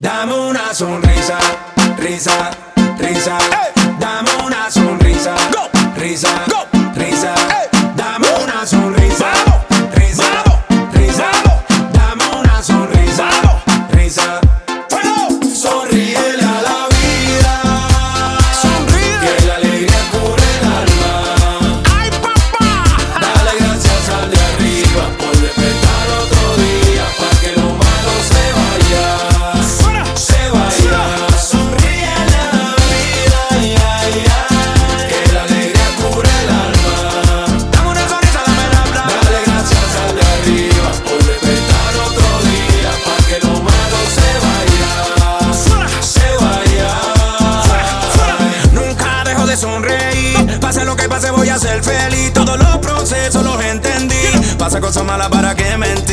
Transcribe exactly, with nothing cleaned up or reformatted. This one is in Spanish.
Dame una sonrisa, risa, risa. Ey. Dame una sonrisa, go. Risa, go. Risa. Ey. Dame uh. una sonrisa, Vamos. Risa, Vamos. Risa. Vamos. Dame una sonrisa, Vamos. Risa. Bueno. Sonríele a la vida, sonríe, que la alegría cubre el alma. ¡Ay, papá! Dale gracias al de arriba por despertar otro día, pa' que lo malo se vaya. Sonreír, pase lo que pase voy a ser feliz. Todos los procesos los entendí. Pasa cosas malas para que mentir.